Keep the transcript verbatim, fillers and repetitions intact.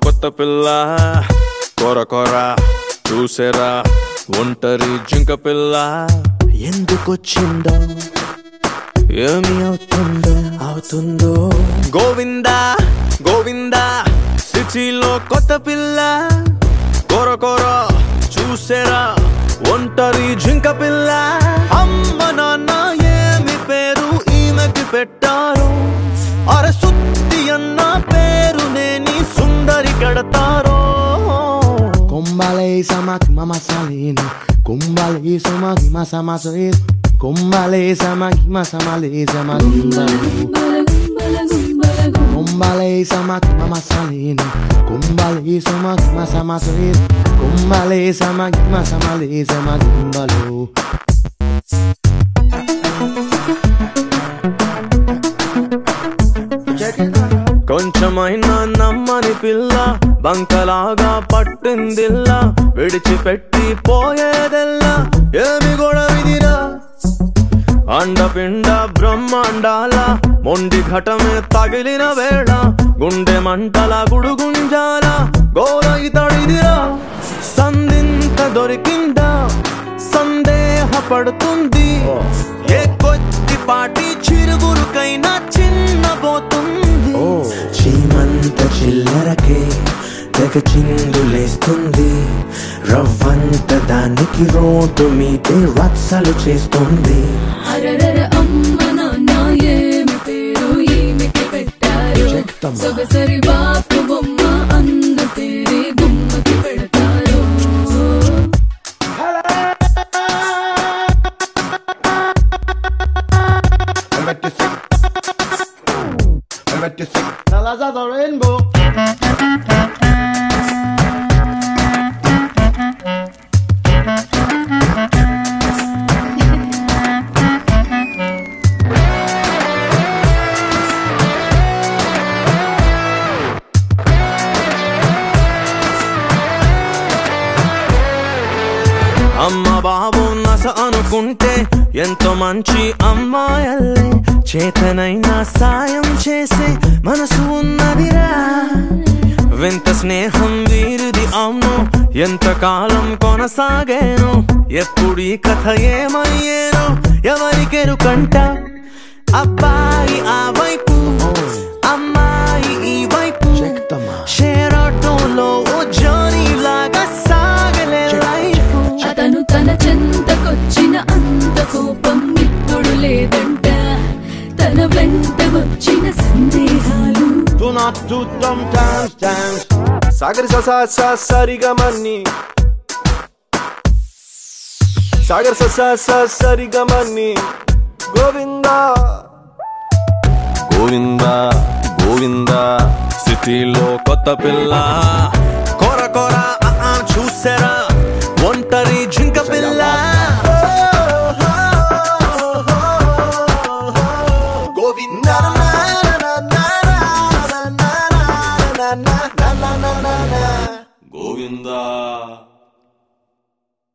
కొత్త పిల్ల కొర కొర చూసేరా ఒంటరి జింక పిల్ల ఎందుకొచ్చిందో ఏమి అవుతుందో అవుతుందో గోవిందా గోవిందా సిటీలో కొత్త పిల్ల కొర కొర చూసేరా ఒంటరి జింక పిల్ల అమ్మ నాన్న ఏమి పేరు ఈమెకి పెట్టారు అరే సుత్తి అన్న పేరు నేని సుందరి కడతారో Kumbale samaki mama salini Kumbale samaki masa masa Kumbale samaki masa male samaki Kumbale samaki mama salini Kumbale samaki masa masa Kumbale samaki masa male samaki kumbalo కొంచెమైనా నమ్మని పిల్ల బంకలాగా పట్టిందిల్లా విడిచిపెట్టి పోయేదెల్లా ఏమి గొడవిదిరా అండపిండ బ్రహ్మాండాల మొండి ఘటమే తగిలిన వేళ గుండె మంటల గుడుగుంజాల గోర ఇతడిదిరా సంధింత దొరికిందా సందేహపడుతుంది ఏ కొద్దిపాటి చిరుగురుకైనా చిన్నబోతుంది చీమంత చిల్లరకే తెగ చిందులేస్తుంది రవ్వంత దానికి రోడ్డు మీదే రచ్చలు చేస్తుంది సొగసరి బాపు బొమ్మ అందు తేరే బొమ్మకి పెడతారు Colors of the rainbow. అమ్మ బాబు నస అనుకుంటే ఎంతో మంచి అమ్మాయల్లే చేతనైనా సాయం చేసే మనసు ఉన్నదిరా వింత స్నేహం వీరిది అవును ఎంతకాలం కొనసాగేను ఎప్పుడు ఈ కథ ఏమయ్యేను ఎవరికెరుకంట అబ్బాయి ఆ వైపు అమ్మాయి ఈ వైపు షేర్ ఆటోలో ఓ జర్నీ లాగా సాగలే లైఫ్ అతను తన చెంతకొచ్చిన అంత కోపం ఇప్పుడు లేదంట తన వెంట వచ్చిన సందేహాలు Do not do dumb dance dance Sagari ససా సా సరిగమని సాగర్ ససా సా సరిగమని గోవిందా గోవిందా గోవిందా సిటీలో కొత్త పిల్ల కొర కొర చూసారా ఒంటరి జింక పిల్ల గోవిందా గోవిందా